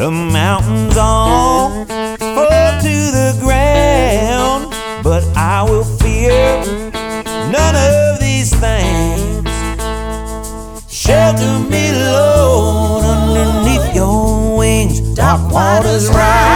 The mountains all fall to the ground, but I will fear none of these things. Shelter me, Lord, underneath your wings. Dark waters rise